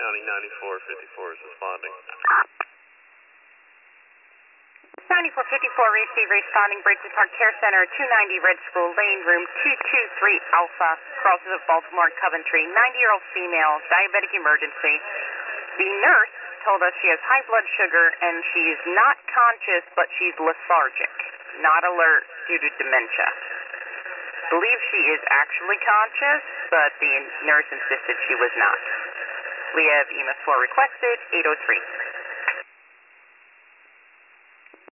County 9454 is responding. 9454, receive responding Bridges Park Care Center, 290 Red School Lane, room 223 Alpha, crosses of Baltimore, Coventry, 90-year-old female, diabetic emergency. The nurse told us she has high blood sugar and she's not conscious, but she's lethargic, not alert due to dementia. Believe she is actually conscious, but the nurse insisted she was not. We have EMS 4 requested, 803.